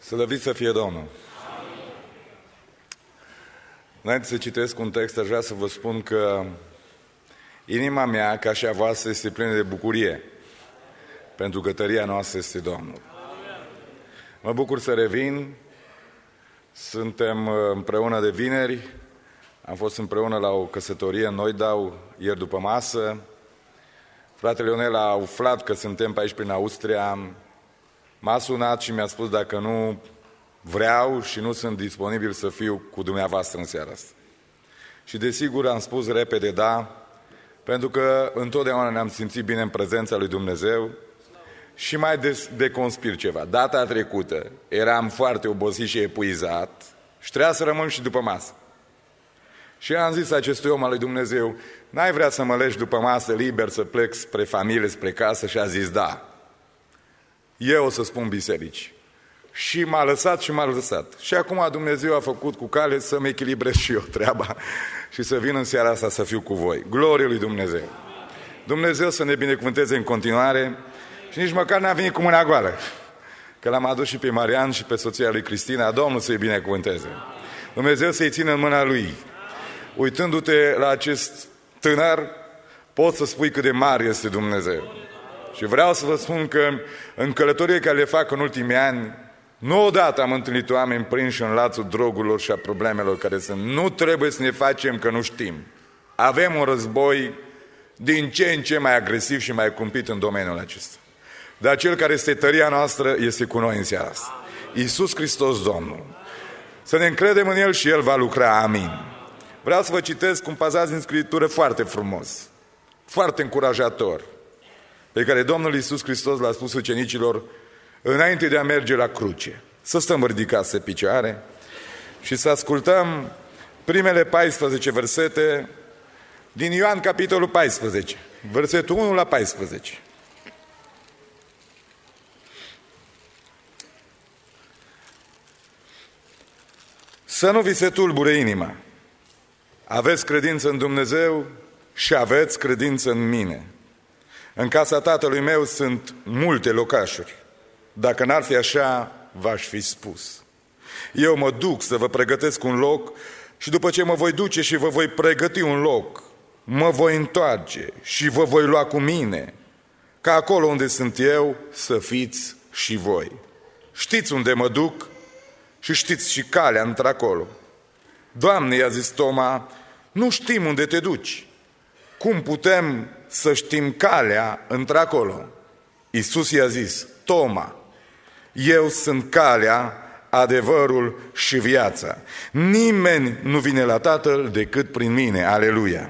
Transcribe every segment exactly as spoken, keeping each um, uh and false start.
Slăvit să fie Domnul! Înainte să citesc un text, aș vrea să vă spun că inima mea, ca și a voastră, este plină de bucurie, pentru că tăria noastră este Domnul. Mă bucur să revin, suntem împreună de vineri, am fost împreună la o căsătorie în Noidau, ieri după masă. Fratele Ionel a aflat că suntem pe aici prin Austria, m-a sunat și mi-a spus dacă nu vreau și nu sunt disponibil să fiu cu dumneavoastră în seara asta. Și desigur am spus repede da, pentru că întotdeauna ne-am simțit bine în prezența lui Dumnezeu. Și mai de, de conspir ceva. Data trecută eram foarte obosit și epuizat și trebuia să rămân și după masă. Și am zis acestui om al lui Dumnezeu, n-ai vrea să mă legi după masă liber să plec spre familie, spre casă? Și a zis da. Eu o să spun biserici. Și m-a lăsat și m-a lăsat. Și acum Dumnezeu a făcut cu cale să-mi echilibrez și eu treaba și să vin în seara asta să fiu cu voi. Glorie lui Dumnezeu! Dumnezeu să ne binecuvânteze în continuare. Și nici măcar n-a venit cu mâna goală, că l-am adus și pe Marian și pe soția lui Cristina. Domnul să-i binecuvânteze. Dumnezeu să-i țină în mâna lui. Uitându-te la acest tânăr, poți să spui cât de mare este Dumnezeu. Și vreau să vă spun că în călătorie care le fac în ultimii ani, nu odată am întâlnit oameni prinși în lațul drogurilor și a problemelor care sunt. Nu trebuie să ne facem că nu știm. Avem un război din ce în ce mai agresiv și mai cumplit în domeniul acesta. Dar Cel care este tăria noastră este cu noi în seara asta. Iisus Hristos Domnul. Să ne încredem în El și El va lucra. Amin. Vreau să vă citesc un pasaj din Scriptură foarte frumos, foarte încurajator, pe care Domnul Iisus Hristos l-a spus ucenicilor înainte de a merge la cruce. Să stăm ridicați pe picioare și să ascultăm primele paisprezece versete din Ioan, capitolul paisprezece, versetul unu la paisprezece. Să nu vi se tulbure inima. Aveți credință în Dumnezeu și aveți credință în mine. În casa Tatălui meu sunt multe locașuri. Dacă n-ar fi așa, v-aș fi spus. Eu mă duc să vă pregătesc un loc și după ce mă voi duce și vă voi pregăti un loc, mă voi întoarce și vă voi lua cu mine, ca acolo unde sunt eu să fiți și voi. Știți unde mă duc și știți și calea într-acolo. Doamne, i-a zis Toma, nu știm unde te duci. Cum putem să știm calea într-acolo? Iisus i-a zis, Toma, eu sunt calea, adevărul și viața. Nimeni nu vine la Tatăl decât prin mine. Aleluia!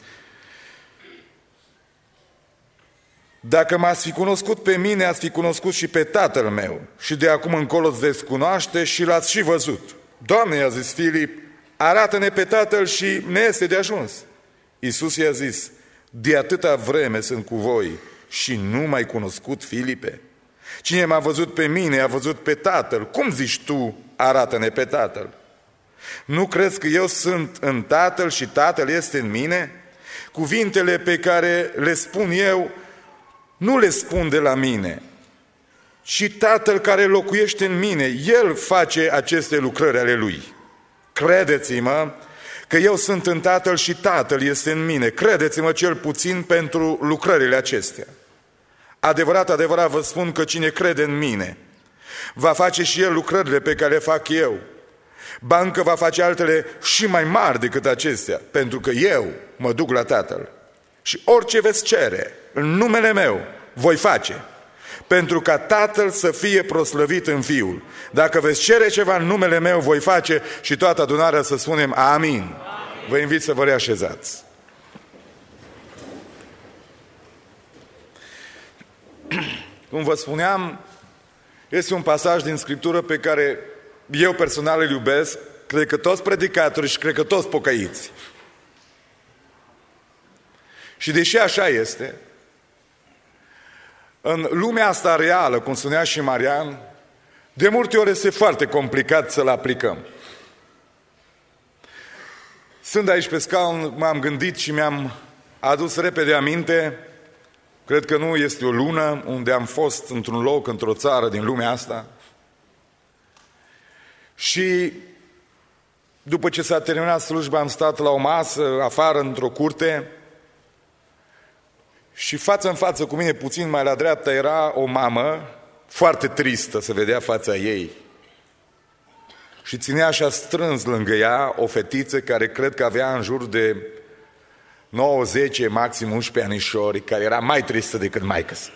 Dacă m-ați fi cunoscut pe mine, ați fi cunoscut și pe Tatăl meu. Și de acum încolo îți veți cunoaște și l-ați și văzut. Doamne, i-a zis Filip, arată-ne pe Tatăl și ne este de ajuns. Iisus i-a zis, de atâta vreme sunt cu voi și nu m-ai cunoscut, Filipe? Cine m-a văzut pe mine, a văzut pe Tatăl. Cum zici tu, arată-ne pe Tatăl? Nu crezi că eu sunt în Tatăl și Tatăl este în mine? Cuvintele pe care le spun eu, nu le spun de la mine, ci Tatăl care locuiește în mine, El face aceste lucrări ale Lui. Credeți-mă că eu sunt în Tatăl și Tatăl este în mine. Credeți-mă cel puțin pentru lucrările acestea. Adevărat, adevărat vă spun că cine crede în mine va face și el lucrările pe care le fac eu. Ba încă va face altele și mai mari decât acestea, pentru că eu mă duc la Tatăl. Și orice veți cere în numele meu, voi face, pentru ca Tatăl să fie proslăvit în Fiul. Dacă veți cere ceva în numele meu, voi face, și toată adunarea să spunem amin. Amin. Vă invit să vă reașezați. Cum vă spuneam, este un pasaj din Scriptură pe care eu personal îl iubesc, cred că toți predicatorii și cred că toți pocăiți. Și deși așa este, în lumea asta reală, cum spunea și Marian, de multe ori este foarte complicat să-l aplicăm. Sunt aici pe scaun, m-am gândit și mi-am adus repede aminte, cred că nu este o lună, unde am fost într-un loc, într-o țară din lumea asta, Și după ce s-a terminat slujba, am stat la o masă, afară, într-o curte, și față în față cu mine, puțin mai la dreapta, era o mamă, foarte tristă, se vedea fața ei. Și ținea așa strâns lângă ea o fetiță care cred că avea în jur de nouă, zece, maxim unsprezece anișori, care era mai tristă decât maică-sa.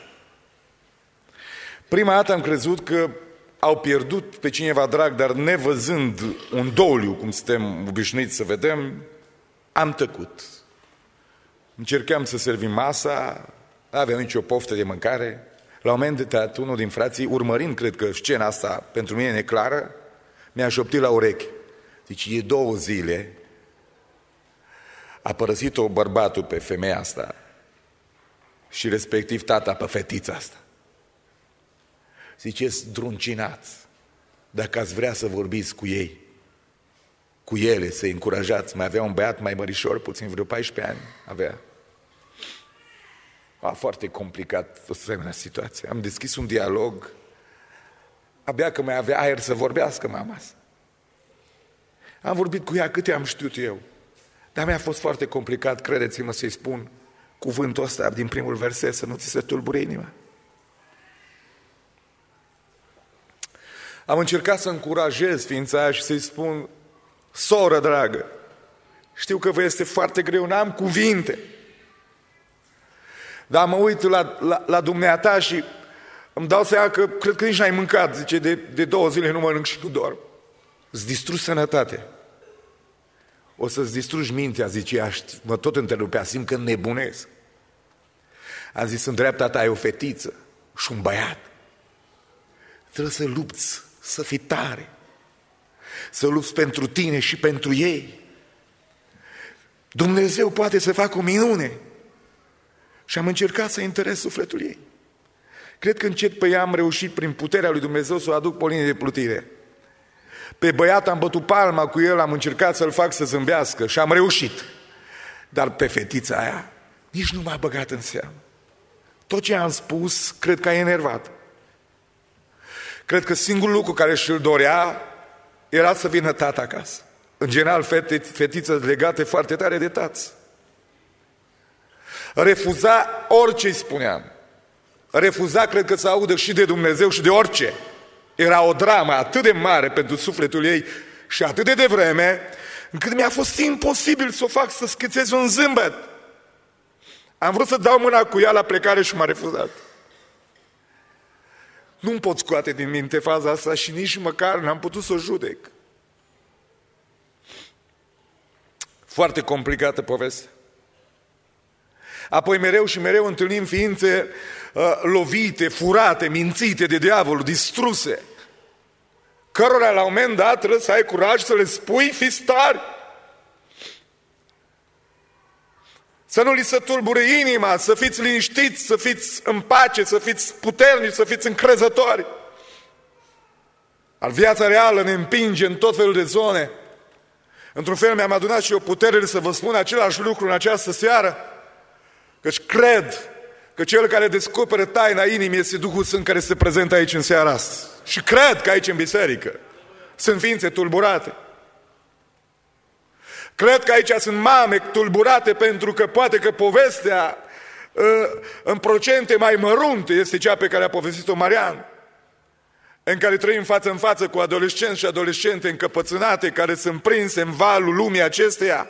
Prima dată am crezut că au pierdut pe cineva drag, dar nevăzând un doliu, cum suntem obișnuiți să vedem, am tăcut. Încercam să servim masa, nu aveam nicio poftă de mâncare. La un moment dat, unul din frații, urmărind, cred că, scena asta pentru mine neclară, mi-a șoptit la ureche. Deci, e două zile, a părăsit-o bărbatul pe femeia asta și respectiv tata pe fetița asta. Ziceți, druncinați, dacă ați vrea să vorbiți cu ei, cu ele, să-i încurajați. Mai avea un băiat mai mărișor, puțin vreo paisprezece ani avea. A, foarte complicat o asemenea situație. Am deschis un dialog, abia că mai avea aer să vorbească mama asta. Am vorbit cu ea câte am știut eu, dar mi-a fost foarte complicat, credeți-mă să-i spun cuvântul ăsta din primul verset, să nu ți se tulbure inima. Am încercat să încurajez ființa aia și să-i spun, soră dragă, știu că vă este foarte greu, n-am cuvinte, dar mă uit la, la, la dumneata și îmi dau seama că cred că nici n-ai mâncat, zice, de, de două zile nu mănânc și nu dorm. Îți distrugi sănătatea. O să-ți distrugi mintea, zice ea, mă tot întrerupea, simt că nebunesc. Am zis, în dreapta ta ai o fetiță și un băiat. Trebuie să lupți, să fii tare, să lupți pentru tine și pentru ei. Dumnezeu poate să facă o minune. Și am încercat să interes sufletul ei. Cred că încet pe ea am reușit prin puterea lui Dumnezeu să o aduc pe o linie de plutire. Pe băiat am bătut palma cu el, am încercat să-l fac să zâmbească și am reușit. Dar pe fetița aia nici nu m-a băgat în seamă. Tot ce am spus, cred că a enervat. Cred că singurul lucru care și-l dorea era să vină tata acasă. În general, fete, fetiță legate foarte tare de tați. Refuza orice îi spuneam. Refuza, cred că, să audă și de Dumnezeu și de orice. Era o dramă atât de mare pentru sufletul ei și atât de devreme, încât mi-a fost imposibil să o fac să schițez un zâmbet. Am vrut să dau mâna cu ea la plecare și m-a refuzat. Nu-mi pot scoate din minte faza asta și nici măcar n-am putut să o judec. Foarte complicată poveste. Apoi mereu și mereu întâlnim ființe uh, lovite, furate, mințite de diavol, distruse, cărora la un moment dat trebuie să ai curaj să le spui, fiți tari. Să nu li se tulbure inima, să fiți liniștiți, să fiți în pace, să fiți puternici, să fiți încrezători. Al viața reală ne împinge în tot felul de zone. Într-un fel mi-am adunat și o putere să vă spun același lucru în această seară, căci cred că cel care descoperă taina inimii este Duhul Sfânt care se prezentă aici în seara asta. Și cred că aici în biserică sunt ființe tulburate. Cred că aici sunt mame tulburate pentru că poate că povestea în procente mai mărunte este cea pe care a povestit-o Marian, în care trăim față în față cu adolescenți și adolescente încăpățânate care sunt prinse în valul lumii acesteia.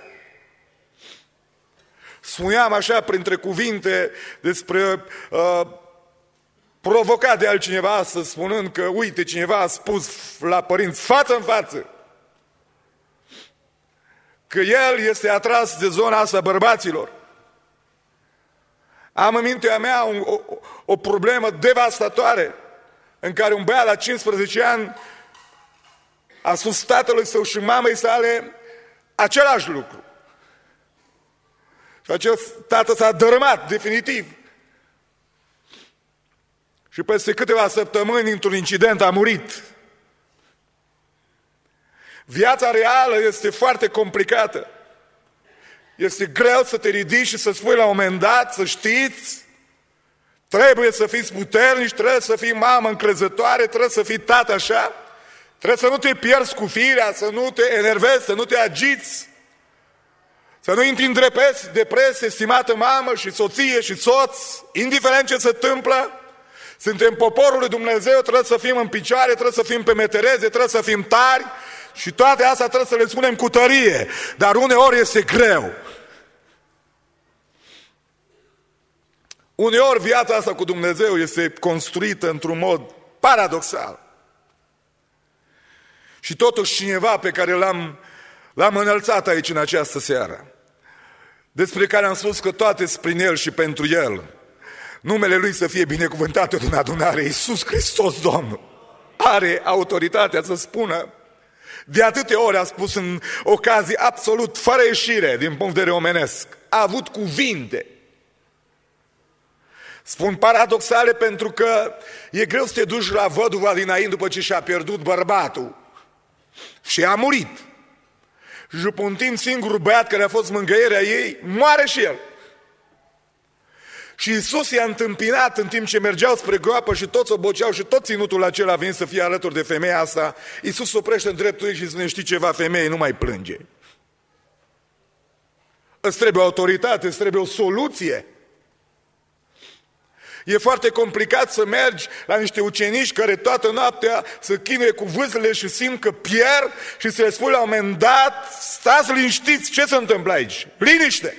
Spuneam așa printre cuvinte despre uh, provocat de altcineva astăzi, spunând că, uite, cineva a spus la părinți față în față că el este atras de zona asta bărbaților. Am în mintea mea o, o, o problemă devastatoare în care un băiat la cincisprezece ani a spus tatălui său și mamei sale același lucru. Și acest tată s-a dărâmat definitiv. Și peste câteva săptămâni, într-un incident, a murit. Viața reală este foarte complicată. Este greu să te ridici și să spui la un moment dat, să știți, trebuie să fiți puternici, trebuie să fii mamă încrezătoare, trebuie să fii tată așa, Trebuie să nu te pierzi cu firea, să nu te enervezi, să nu te agiți, să nu intri în depresie, estimată mamă și soție și soț, indiferent ce se întâmplă. Suntem poporul lui Dumnezeu, trebuie să fim în picioare, trebuie să fim pe metereze, trebuie să fim tari și toate astea trebuie să le spunem cu tărie, dar uneori este greu. Uneori viața asta cu Dumnezeu este construită într-un mod paradoxal. Și totuși cineva pe care l-am, l-am înălțat aici în această seară, despre care am spus că toate sunt prin El și pentru El, numele Lui să fie binecuvântat în adunare, Iisus Hristos Domnul, are autoritatea să spună, de atâtea ori a spus în ocazii absolut fără ieșire din punct de vedere omenesc, a avut cuvinte. Spun paradoxale pentru că e greu să te duci la văduva dinainte după ce și-a pierdut bărbatul și a murit. Și după un timp singurul băiat care a fost mângâierea ei, moare și el. Și Iisus i-a întâmpinat în timp ce mergeau spre groapă și toți oboceau și tot ținutul acela a venit să fie alături de femeia asta. Iisus se oprește în dreptul ei și spune, știi ceva, femeie, nu mai plânge. Îți trebuie autoritate, îți trebuie o soluție. E foarte complicat să mergi la niște ucenici care toată noaptea se chinuie cu vâslele și simt că pierd și să le spui la un moment dat, stați liniștiți, ce se întâmplă aici? Liniște!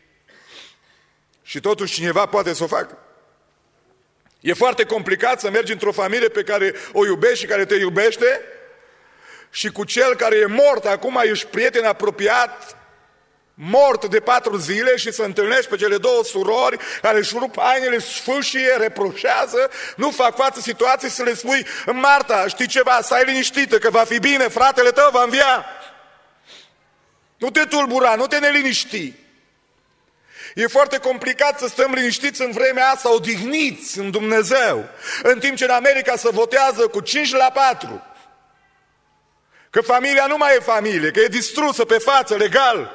Și totuși cineva poate să o facă. E foarte complicat să mergi într-o familie pe care o iubești și care te iubește și cu cel care e mort, acum ești prieten apropiat, mort de patru zile și să întâlnești pe cele două surori care își rup hainele, sfâșie, reproșează, nu fac față situației, să le spui, Marta, știi ceva, stai liniștită că va fi bine, fratele tău va învia. Nu te tulbura, nu te neliniști. E foarte complicat să stăm liniștiți în vremea asta, odihniți în Dumnezeu, în timp ce în America se votează cu cinci la patru. Că familia nu mai e familie, că e distrusă pe față, legal.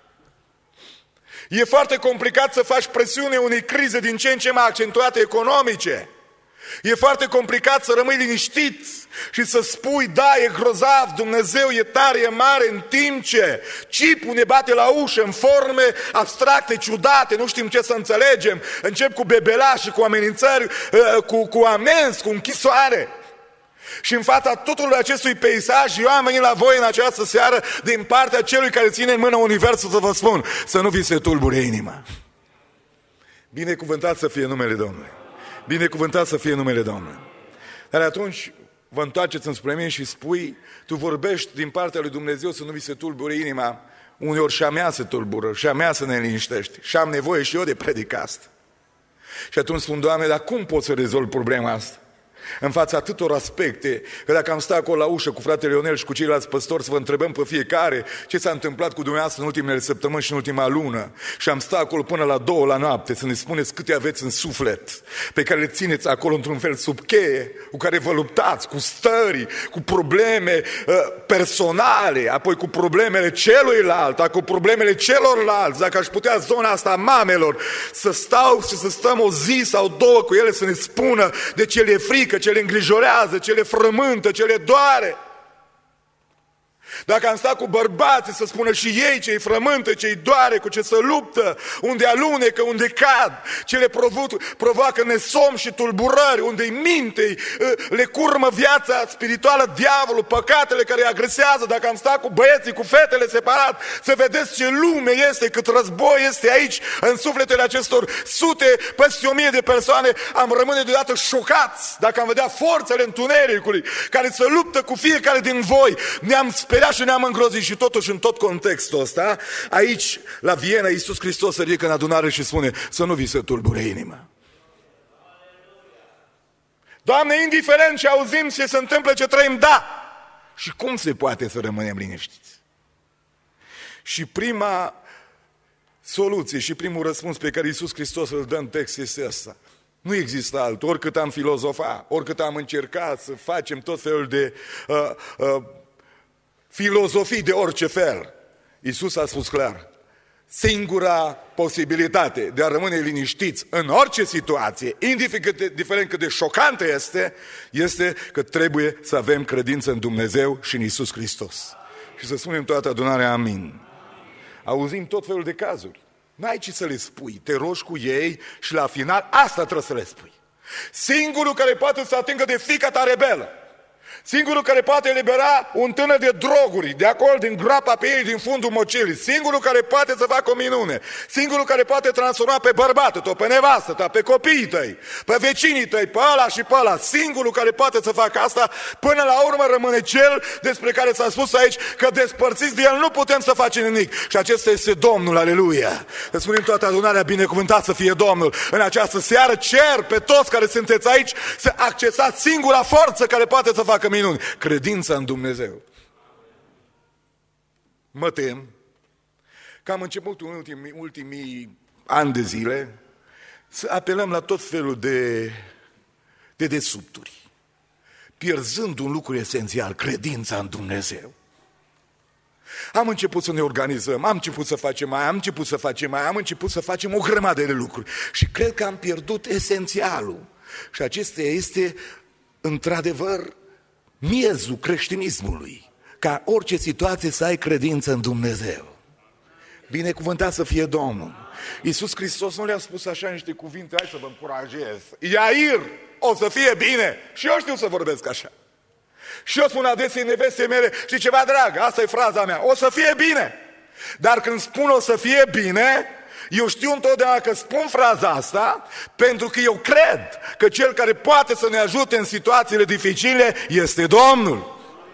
E foarte complicat să faci presiune unei crize din ce în ce mai accentuate economice. E foarte complicat să rămâi liniștit și să spui, da, e grozav, Dumnezeu e tare, e mare, în timp ce cipul ne bate la ușă în forme abstracte, ciudate, nu știm ce să înțelegem, încep cu bebelași, cu amenințări, cu, cu amenzi, cu închisoare. Și în fața tuturor acestui peisaj, eu am venit la voi în această seară din partea celui care ține în mână universul să vă spun, să nu vi se tulbure inima. Binecuvântat să fie numele Domnului. Binecuvântat să fie numele Domnului. Dar atunci vă întoarceți înspre mine și spui, tu vorbești din partea lui Dumnezeu să nu vi se tulbure inima, uneori și a mea se tulbură, și a mea să ne liniștești, și am nevoie și eu de predicast. Și atunci spun, Doamne, dar cum pot să rezolv problema asta? În fața atâtor aspecte, că dacă am stat acolo la ușă cu fratele Ionel și cu ceilalți păstori să vă întrebăm pe fiecare ce s-a întâmplat cu dumneavoastră în ultimele săptămâni și în ultima lună și am stat acolo până la două la noapte să ne spuneți câte aveți în suflet, pe care le țineți acolo într-un fel sub cheie, cu care vă luptați, cu stări, cu probleme uh, personale, apoi cu problemele celuilalt, cu problemele celorlalți, dacă aș putea zona asta a mamelor, să stau și să stăm o zi sau două cu ele să ne spună de ce le e frică, ce le îngrijorează, ce le frământă, ce le doare. Dacă am stat cu bărbații să spună și ei ce-i frământă, ce-i doare, cu ce se luptă, unde alunecă, unde cad, ce le provoacă nesom și tulburări, unde-i minte, le curmă viața spirituală, diavolul, păcatele care îi agresează. Dacă am stat cu băieții, cu fetele separat, să vedeți ce lume este, cât război este aici, în sufletele acestor sute, peste o mie de persoane, am rămâne deodată șocați dacă am vedea forțele întunericului care se luptă cu fiecare din voi. Ne-am speriat și ne-am îngrozit și totuși în tot contextul ăsta, aici la Viena, Iisus Hristos se ridică în adunare și spune să nu vi se tulbure inima. Doamne, indiferent ce auzim, ce se întâmplă, ce trăim, da! Și cum se poate să rămânem liniștiți? Și prima soluție și primul răspuns pe care Iisus Hristos îl dă în text este ăsta. Nu există altul, oricât am filozofat, oricât am încercat să facem tot felul de uh, uh, filozofii de orice fel. Iisus a spus clar, Singura posibilitate de a rămâne liniștiți în orice situație, indiferent cât de șocantă este, este că trebuie să avem credință în Dumnezeu și în Iisus Hristos. Și să spunem toată adunarea amin. Auzim tot felul de cazuri. N-ai ce să le spui, te rogi cu ei și la final asta trebuie să le spui. Singurul care poate să atingă de fiica ta rebelă, singurul care poate elibera un tânăr de droguri, de acolo, din groapa pe ei, din fundul măcelii, singurul care poate să facă o minune, singurul care poate transforma pe bărbatul tău, pe nevastă ta, pe copiii tăi, pe vecinii tăi, pe ăla și pe ăla, singurul care poate să facă asta, până la urmă rămâne cel despre care s-a spus aici că despărțiți de el nu putem să facem nimic. Și acesta este Domnul, aleluia! Să spunem toată adunarea, binecuvântat să fie Domnul. În această seară cer pe toți care sunteți aici să accesați singura forță care poate să facă minuni, credința în Dumnezeu. Mă tem că am început în ultimii, ultimii ani de zile să apelăm la tot felul de, de desubturi, pierzând un lucru esențial, credința în Dumnezeu. Am început să ne organizăm, am început să facem mai, am început să facem mai, am început să facem o grămadă de lucruri și cred că am pierdut esențialul. Și acesta este, într-adevăr, miezul creștinismului, ca orice situație să ai credință în Dumnezeu. Binecuvântat să fie Domnul. Iisus Hristos nu le-a spus așa niște cuvinte, hai să vă încurajez. Iair, o să fie bine. Și eu știu să vorbesc așa. Și eu spun adesea nevestei mele, știi ceva, dragă, asta e fraza mea, o să fie bine. Dar când spun o să fie bine, eu știu întotdeauna că spun fraza asta pentru că eu cred că cel care poate să ne ajute în situațiile dificile este Domnul.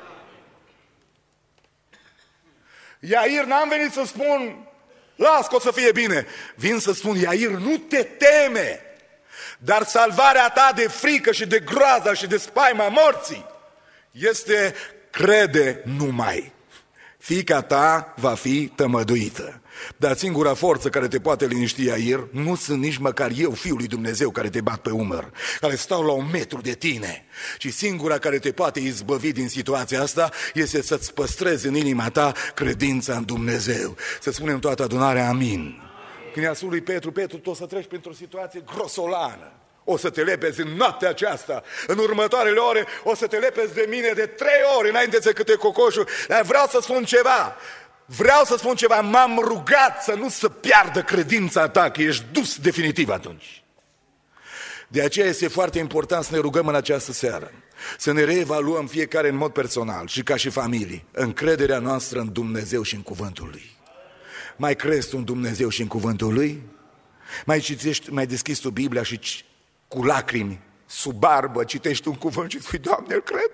Iair, n-am venit să spun las că o să fie bine. Vin să spun, Iair, nu te teme, dar salvarea ta de frică și de groaza și de spaima morții este crede numai. Fiica ta va fi tămăduită. Dar singura forță care te poate liniști, Iair, nu sunt nici măcar eu, Fiul lui Dumnezeu, care te bat pe umăr, care stau la un metru de tine, ci singura care te poate izbăvi din situația asta este să-ți păstrezi în inima ta credința în Dumnezeu. Să spunem toată adunarea amin. Când i-a spus lui Petru, Petru, tu o să treci printr-o situație grosolană. O să te lepezi în noaptea aceasta, în următoarele ore, o să te lepezi de mine de trei ori înainte să câte cocoșul. Dar vreau să spun ceva, vreau să spun ceva, m-am rugat să nu se piardă credința ta, că ești dus definitiv atunci. De aceea este foarte important să ne rugăm în această seară, să ne reevaluăm fiecare în mod personal și ca și familie, încrederea noastră în Dumnezeu și în Cuvântul Lui. Mai crezi tu în Dumnezeu și în Cuvântul Lui? Mai citești, mai deschizi tu Biblia și cu lacrimi, sub barbă, citești un cuvânt și spui, Doamne, îl cred.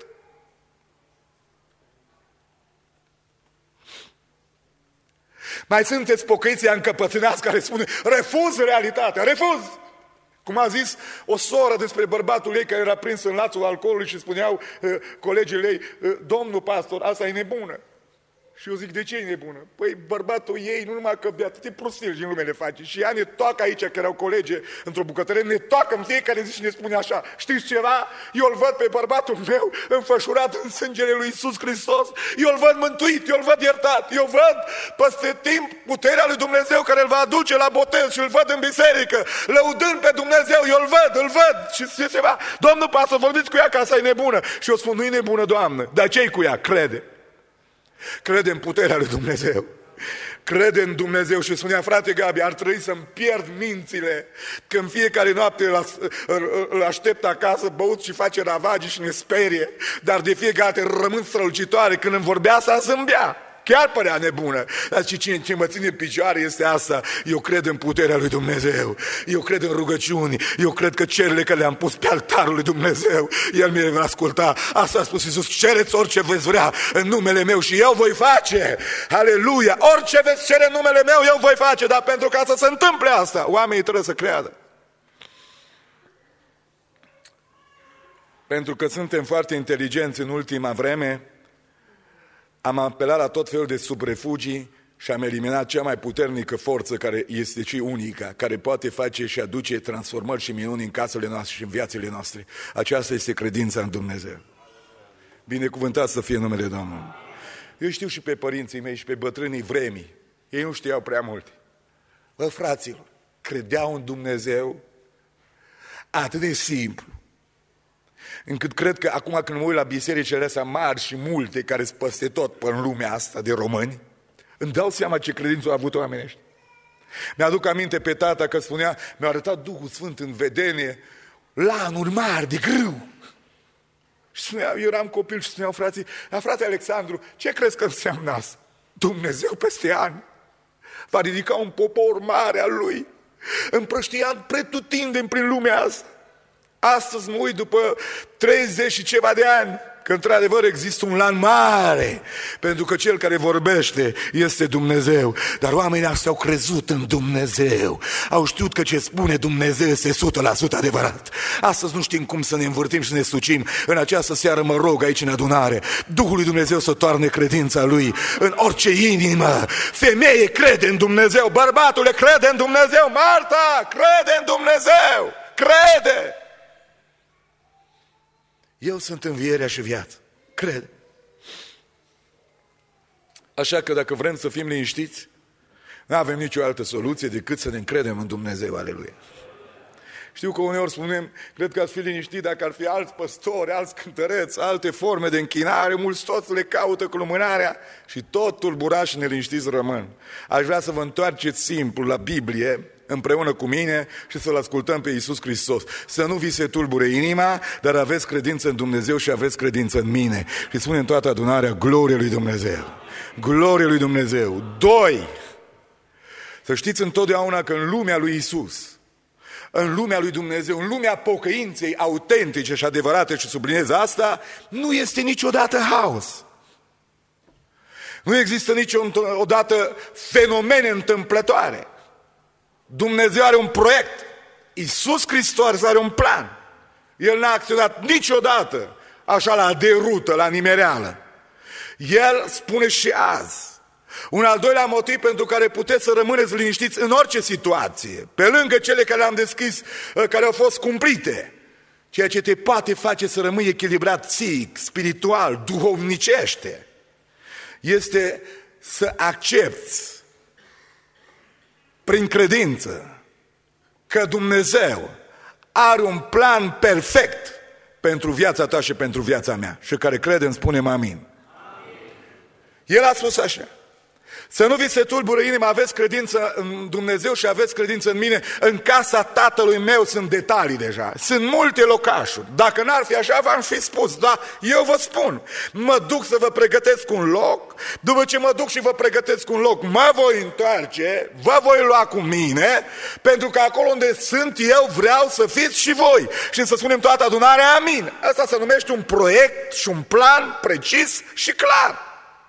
Mai sunteți pocăiția încăpățâneați care spune, refuz realitatea, refuz. Cum a zis o soră despre bărbatul ei care era prins în lațul alcoolului și spuneau uh, colegii ei, uh, domnul pastor, asta e nebună. Și eu zic, de ce e nebună? Păi bărbatul ei nu numai că de atâtea prostii din lume le face. Și ea ne toacă aici, că erau colegi într-o bucătărie, ne toacă în fiecare zi și ne spune așa, știți ceva? Eu îl văd pe bărbatul meu înfășurat în sângele lui Iisus Hristos, eu îl văd mântuit, eu îl văd iertat, eu văd peste timp puterea lui Dumnezeu care îl va aduce la botez și îl văd în biserică, lăudând pe Dumnezeu, eu îl văd, îl văd. Și știți ceva? Domnul pastor, vorbiți cu ea că asta e nebună. Și eu spun, nu e nebună, Doamnă, dar ce-i cu ea? Crede. Crede în puterea lui Dumnezeu. Crede în Dumnezeu. Și spunea, frate Gabi, ar trebui să-mi pierd mințile că în fiecare noapte îl aștept acasă, băut și face ravagii și ne sperie, dar de fiecare dată rămân strălucitoare. Când îmi vorbea asta, zâmbea. Chiar părea nebună. Dar și cine ce mă ține în picioare este asta. Eu cred în puterea lui Dumnezeu. Eu cred în rugăciuni. Eu cred că cererile care le-am pus pe altarul lui Dumnezeu, El mi le va asculta. Asta a spus Iisus. Cereți orice veți vrea în numele meu și eu voi face. Aleluia! Orice veți cere în numele meu, eu voi face. Dar pentru ca să se întâmple asta, oamenii trebuie să creadă. Pentru că suntem foarte inteligenți în ultima vreme, am apelat la tot felul de subrefugii și am eliminat cea mai puternică forță care este și unica, care poate face și aduce transformări și minuni în casele noastre și în viațele noastre. Aceasta este credința în Dumnezeu. Binecuvântat să fie numele Domnului. Eu știu și pe părinții mei și pe bătrânii vremii. Ei nu știau prea mult. Bă, fraților, credeau în Dumnezeu atât de simplu, încât cred că acum când mă uit la bisericile astea mari și multe care sunt peste tot pe în lumea asta de români, îmi dau seama ce credință au avut oamenii ăștia. Mi-aduc aminte pe tata că spunea, mi-a arătat Duhul Sfânt în vedenie lanuri mari de grâu. Și spunea, eu eram copil și spuneau frații, dar frate Alexandru, ce crezi că înseamnă asta? Dumnezeu peste ani va ridica un popor mare al lui, împrăștiat pretutindeni prin lumea asta. Astăzi mă uit după treizeci și ceva de ani că într-adevăr există un lan mare, pentru că cel care vorbește este Dumnezeu. Dar oamenii ăștia au crezut în Dumnezeu, au știut că ce spune Dumnezeu este o sută la sută adevărat. Astăzi nu știm cum să ne învârtim și să ne sucim. În această seară mă rog aici în adunare, Duhul lui Dumnezeu să toarne credința Lui în orice inimă. Femeie crede în Dumnezeu, bărbatule crede în Dumnezeu, Marta crede în Dumnezeu, crede. Eu sunt învierea și viața. Cred. Așa că dacă vrem să fim liniștiți, nu avem nicio altă soluție decât să ne încredem în Dumnezeu. Aleluia. Știu că uneori spunem, cred că ați fi liniștit dacă ar fi alți păstori, alți cântăreți, alte forme de închinare, mulți toți le caută cu lumânarea și tot tulburați și neliniștiți rămân. Aș vrea să vă întoarceți simplu la Biblie, împreună cu mine și să-L ascultăm pe Iisus Hristos. Să nu vi se tulbure inima, dar aveți credință în Dumnezeu și aveți credință în mine. Și spune în toată adunarea, glorie lui Dumnezeu. Glorie lui Dumnezeu. Doi, să știți întotdeauna că în lumea lui Iisus, în lumea lui Dumnezeu, în lumea pocăinței autentice și adevărate, și subliniez asta, nu este niciodată haos. Nu există niciodată fenomene întâmplătoare. Dumnezeu are un proiect. Iisus Hristos are un plan. El n-a acționat niciodată așa la derută, la nimereală. El spune și azi. Un al doilea motiv pentru care puteți să rămâneți liniștiți în orice situație, pe lângă cele care le-am deschis, care au fost cumplite, ceea ce te poate face să rămâi echilibrat psihic, spiritual, duhovnicește, este să accepți prin credință că Dumnezeu are un plan perfect pentru viața ta și pentru viața mea. Și care crede îmi spunem amin. Amin. El a spus așa, să nu vi se tulbure inima, aveți credință în Dumnezeu și aveți credință în mine. În casa tatălui meu sunt detalii deja, sunt multe locașuri. Dacă n-ar fi așa, v-am fi spus, dar eu vă spun, mă duc să vă pregătesc un loc. După ce mă duc și vă pregătesc un loc, mă voi întoarce, vă voi lua cu mine, pentru că acolo unde sunt eu vreau să fiți și voi. Și să spunem toată adunarea amin. Asta se numește un proiect și un plan precis și clar.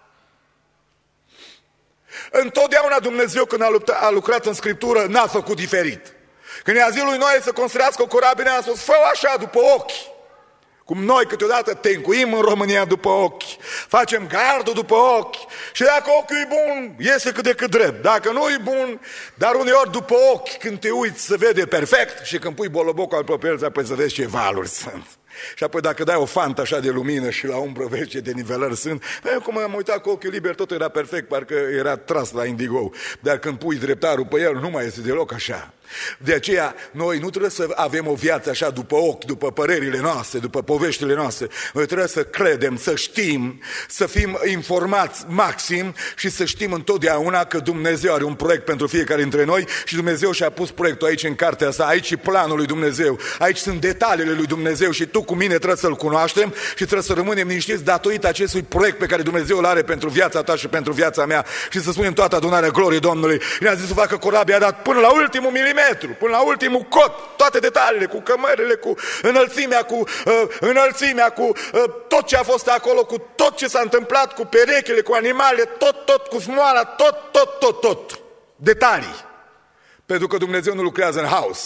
Întotdeauna Dumnezeu, când a, luptat, a lucrat în Scriptură, n-a făcut diferit. Când i-a zis lui Noe să construiască o corabie, a spus, fă așa după ochi. Cum noi câteodată tencuim în România după ochi, facem gardul după ochi. Și dacă ochiul e bun, iese cât de cât drept. Dacă nu e bun, dar uneori după ochi, când te uiți, se vede perfect. Și când pui bolobocul al pe apoi să vezi ce valuri sunt. Și apoi dacă dai o fantă așa de lumină și la umbră vezi ce denivelări sunt, eu cum am uitat cu ochiul liber, totul era perfect, parcă era tras la indigo. Dar când pui dreptarul pe el, nu mai este deloc așa. De aceea, noi nu trebuie să avem o viață așa după ochi, după părerile noastre, după poveștile noastre. Noi trebuie să credem, să știm, să fim informați maxim și să știm întotdeauna că Dumnezeu are un proiect pentru fiecare dintre noi și Dumnezeu și-a pus proiectul aici în cartea asta, aici e planul lui Dumnezeu, aici sunt detaliile lui Dumnezeu și tu cu mine trebuie să-l cunoaștem și trebuie să rămânem liniștiți datorită acestui proiect pe care Dumnezeu îl are pentru viața ta și pentru viața mea și să spunem toată adunarea glorie Domnului. Ne-a zis să facă corabia, a dat până la ultimul milimetru, până la ultimul cot, toate detaliile, cu cămările, cu înălțimea, cu uh, înălțimea, cu uh, tot ce a fost acolo, cu tot ce s-a întâmplat, cu perechile, cu animalele, tot, tot, cu smoala, tot, tot, tot, tot. Detalii. Pentru că Dumnezeu nu lucrează în haos.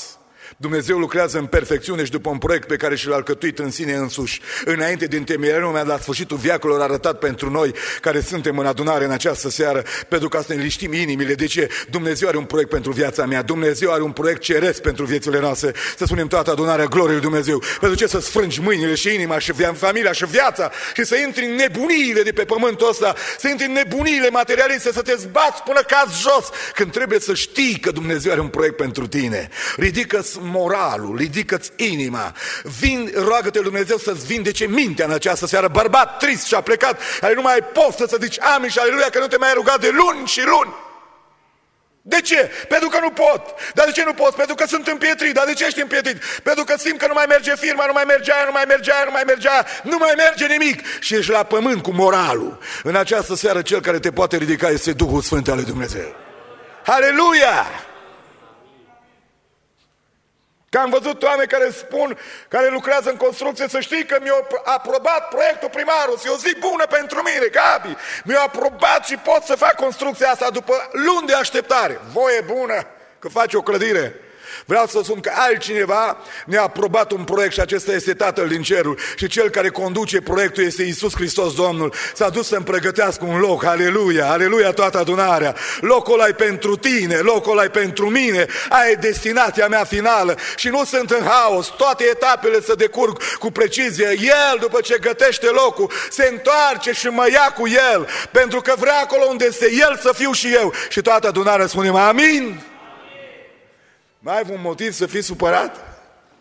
Dumnezeu lucrează în perfecțiune și după un proiect pe care și l-a alcătuit în sine însuși. Înainte de întemeierea lumii, la sfârșitul veacurilor, a arătat pentru noi care suntem în adunare în această seară, pentru ca să ne liniștim inimile. De ce? Dumnezeu are un proiect pentru viața mea, Dumnezeu are un proiect ceresc pentru viețile noastre. Să spunem toată adunarea gloriei lui Dumnezeu. Pentru ce? Să-ți frângi mâinile și inima și familia și viața și să intri în nebuniile de pe pământul ăsta, să intri în nebuniile materialiste, să te zbați până cazi jos, când trebuie să știi că Dumnezeu are un proiect pentru tine. Ridică-ți moralul, ridică-ți inima, vin, roagă-te lui Dumnezeu să-ți vindece mintea în această seară, bărbat trist și a plecat, care nu mai ai poftă să zici amin și aleluia, că nu te mai ai rugat de luni și luni. De ce? Pentru că nu pot. Dar de ce nu pot? Pentru că sunt împietrit. Dar de ce ești împietrit? Pentru că simt că nu mai merge firma, nu mai merge aia, nu mai merge aia, nu mai merge aia, nu mai merge nimic. Și ești la pământ cu moralul. În această seară cel care te poate ridica este Duhul Sfânt al lui Dumnezeu. Aleluia! Că am văzut oameni care spun, care lucrează în construcție, să știi că mi-a aprobat proiectul primarul, e o zi bună pentru mine, Gabi, mi-a aprobat și pot să fac construcția asta după luni de așteptare. Voie bună că faci o clădire. Vreau să spun că altcineva ne-a aprobat un proiect și acesta este Tatăl din cerul și cel care conduce proiectul este Iisus Hristos Domnul. S-a dus să-mi pregătească un loc, aleluia, aleluia toată adunarea. Locul ăla e pentru tine, locul ăla e pentru mine, aia e destinația mea finală și nu sunt în haos, toate etapele se decurg cu precizie. El, după ce gătește locul, se întoarce și mă ia cu El, pentru că vrea acolo unde este El să fiu și eu. Și toată adunarea spunem amin. Mai ai un motiv să fii supărat?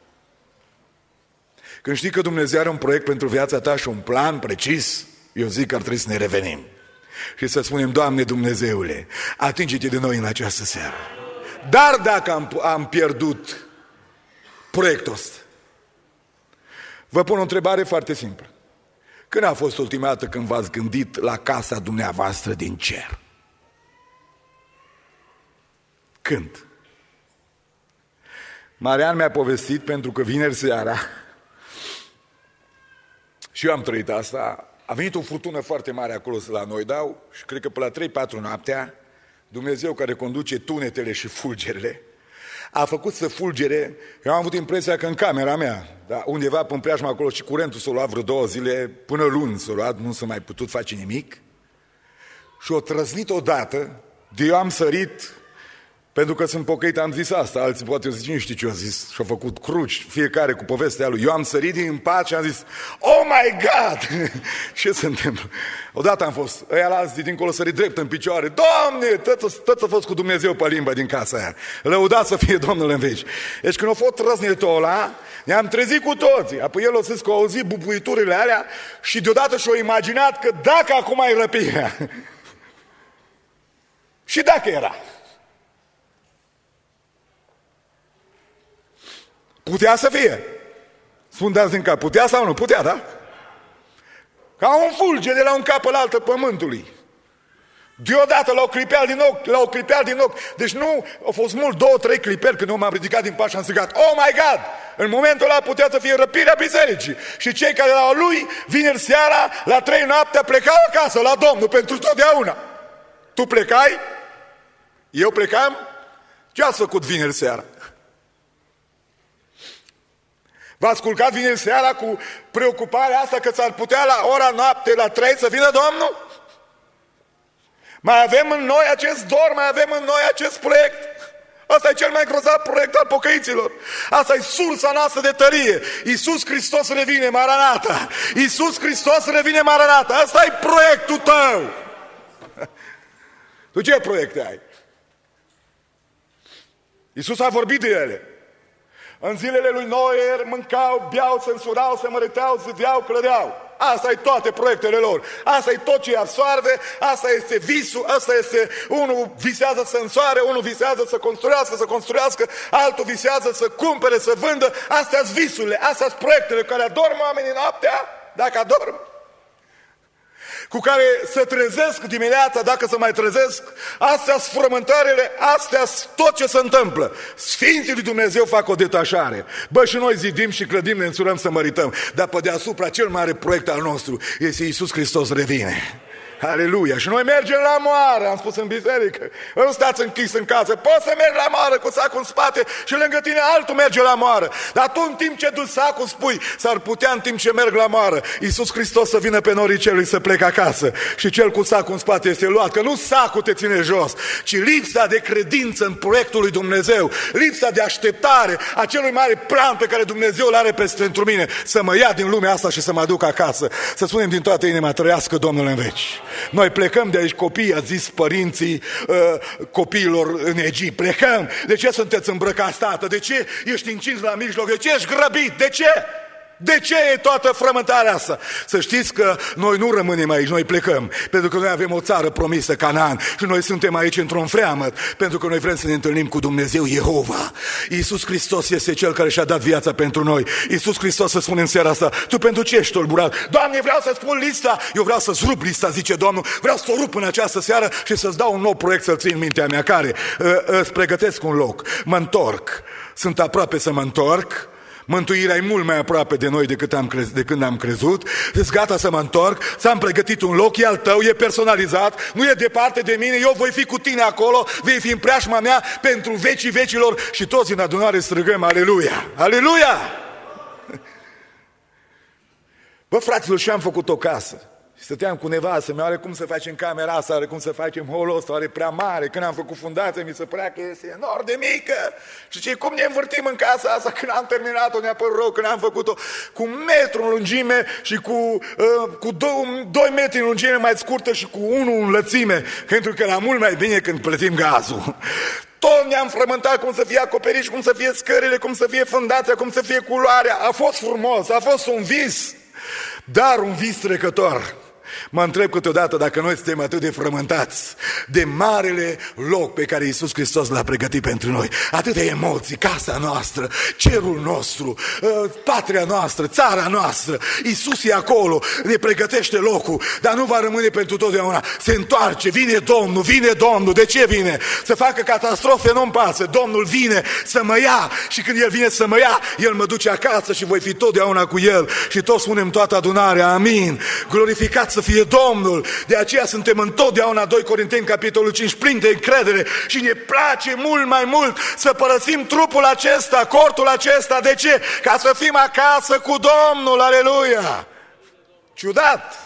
Când știi că Dumnezeu are un proiect pentru viața ta și un plan precis, eu zic că ar trebui să ne revenim și să spunem, Doamne Dumnezeule, atinge-te de noi în această seară. Dar dacă am, am pierdut proiectul ăsta, vă pun o întrebare foarte simplă. Când a fost ultima dată când v-ați gândit la casa dumneavoastră din cer? Când? Marian mi-a povestit, pentru că vineri seara, și eu am trăit asta, a venit o furtună foarte mare acolo la noi, da? Și cred că pe la trei patru noaptea, Dumnezeu care conduce tunetele și fulgerele, a făcut să fulgere. Eu am avut impresia că în camera mea, da, undeva pe preajma acolo, și curentul s-a luat vreo două zile, până luni s-a luat, nu s-a mai putut face nimic. Și o trăznit odată, de eu am sărit, pentru că sunt pocăit, am zis asta, alții poate zic, nu știu ce au zis, și-au făcut cruci, fiecare cu povestea lui. Eu am sărit din pat și am zis, oh my God! Ce se întâmplă? Odată am fost, ăia la alții dincolo sărit drept în picioare, Doamne, tăți a fost cu Dumnezeu pe limba din casa aia. Lăudat să fie Domnul în veci. Deci când a fost răznetul ăla, ne-am trezit cu toții. Apoi el a zis că au auzit bubuiturile alea și deodată și-a imaginat că dacă acum e răpirea. Și dacă era. Putea să fie. Spun dați din cap. Putea sau nu? Putea, da? Ca un fulge de la un cap la altă pământului. Deodată l-au clipeat din ochi, l-au clipeat din ochi. Deci nu, au fost mult, două, trei cliperi când eu m-am ridicat din pat și am strigat, oh my God! În momentul ăla putea să fie răpirea bisericii. Și cei care erau lui, vineri seara, la trei noaptea, plecau acasă, la Domnul, pentru totdeauna. Tu plecai? Eu plecam? Ce ați făcut vineri seara? V-ați culcat vineri seara cu preocuparea asta că ți-ar putea la ora noapte, la trei, să vină Domnul? Mai avem în noi acest dor, mai avem în noi acest proiect. Asta e cel mai grozav proiect al pocăiților. Asta e sursa noastră de tărie. Iisus Hristos revine, Maranata. Iisus Hristos revine, Maranata. Asta e proiectul tău. Tu ce proiecte ai? Iisus a vorbit de ele. În zilele lui Noe mâncau, beau, se însurau, se mărăteau, zâdeau, clădeau. Asta e toate proiectele lor. Asta e tot ce absorbe, asta este visul, asta este, unul visează să însoare, unul visează să construiască, să construiască, altul visează să cumpere, să vândă. Astea sunt visurile, astea sunt proiectele cu care adorm oamenii noaptea, dacă adorm, cu care se trezesc dimineața, dacă se mai trezesc. Astea sunt frământările, astea sunt tot ce se întâmplă. Sfinții lui Dumnezeu fac o detașare. Bă, și noi zidim și clădim, ne însurăm să mărităm. Dar pe deasupra cel mare proiect al nostru este Iisus Hristos revine. Aleluia! Și noi mergem la moară, am spus în biserică. Nu stați închis în casă, poți să mergi la moară cu sacul în spate și lângă tine altul merge la moară. Dar tu în timp ce duci sacul spui, s-ar putea în timp ce merg la moară Iisus Hristos să vină pe norii cerului să plec acasă și cel cu sacul în spate este luat. Că nu sacul te ține jos, ci lipsa de credință în proiectul lui Dumnezeu, lipsa de așteptare a celui mare plan pe care Dumnezeu îl are pentru mine, să mă ia din lumea asta și să mă aduc acasă. Să spunem din toată inima, trăiască Domnul în veci. Noi plecăm de aici, copiii, a zis părinții uh, copiilor în Egipt, plecăm. De ce sunteți îmbrăcați, tată? De ce ești încins la mijloc? De ce ești grăbit? De ce? De ce e toată frământarea asta? Să știți că noi nu rămânem aici, noi plecăm, pentru că noi avem o țară promisă, Canaan, și noi suntem aici într-un freamăt, pentru că noi vrem să ne întâlnim cu Dumnezeu Jehova. Iisus Hristos este Cel care și-a dat viața pentru noi. Iisus Hristos să spune în seara asta, tu pentru ce ești tulburat? Doamne, vreau să spun lista, eu vreau să-ți rup lista, zice Domnul, vreau să o rup în această seară și să-ți dau un nou proiect să-l țin în mintea mea, care îți pregătesc un loc, mă întorc, sunt aproape să mă întorc. Mântuirea e mult mai aproape de noi decât am crez, de când am crezut. Sunt gata să mă întorc, ți-am pregătit un loc, e al tău, e personalizat, nu e departe de mine, eu voi fi cu tine acolo, vei fi în preajma mea pentru vecii vecilor. Și toți în adunare strigăm aleluia, aleluia! Bă, fraților, și am făcut o casă. Și stăteam cu nevastă mea, oare cum să facem camera asta, oare cum să facem holul ăsta, oare prea mare. Când am făcut fundația, mi se părea că este enorm de mică. Și ce, cum ne învârtim în casa asta? Când am terminat-o, ne-a părut rău, când am făcut-o cu un metru în lungime și cu, uh, cu doi, doi metri în lungime mai scurtă și cu unul în lățime, pentru că era mult mai bine când plătim gazul. Tot ne-am frământat cum să fie acoperiș, cum să fie scările, cum să fie fundația, cum să fie culoarea. A fost frumos, a fost un vis, dar un vis trecător. Mă întreb câteodată dacă noi suntem atât de frământați de marele loc pe care Iisus Hristos l-a pregătit pentru noi. Atâtea emoții, casa noastră, cerul nostru, patria noastră, țara noastră. Iisus e acolo, ne pregătește locul, dar nu va rămâne pentru totdeauna. Se întoarce, vine Domnul, vine Domnul. De ce vine? Să facă catastrofe, nu-mi pasă. Domnul vine să mă ia și când El vine să mă ia, El mă duce acasă și voi fi totdeauna cu El. Și toți spunem toată adunarea, amin. Glorificat să fie Domnul. De aceea suntem întotdeauna, doi Corinteni, capitolul cinci, plini de încredere și ne place mult mai mult să părăsim trupul acesta, cortul acesta. De ce? Ca să fim acasă cu Domnul, aleluia! Ciudat!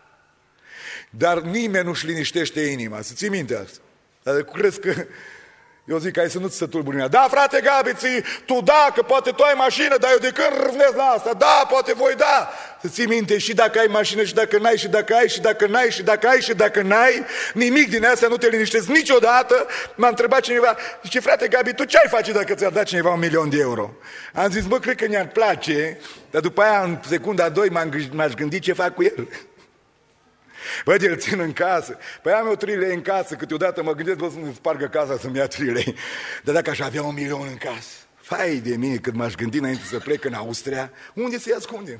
Dar nimeni nu-și liniștește inima, să ții minte asta. Dar crezi că eu zic, hai să nu-ți se tulburi. Da, frate Gabi, ții, tu da, că poate tu ai mașină, dar eu de când râvnesc la asta? Da, poate voi da. Să ții minte, și dacă ai mașină, și dacă n-ai, și dacă ai, și dacă n-ai, și dacă ai, și dacă n-ai, nimic din astea nu te liniștesc niciodată. M-a întrebat cineva, zice, frate Gabi, tu ce ai face dacă ți-ar da cineva un milion de euro? Am zis, bă, cred că mi-ar place, dar după aia, în secunda a doi, m-aș gândi ce fac cu el. Bă, de-l țin în casă. Păi am eu trei lei în casă, câteodată mă gândesc, bă, să-mi spargă casa să-mi ia trei lei. Dar dacă aș avea un milion în casă, fai de mine cât m-aș gândi înainte să plec în Austria, unde să-i ascundem?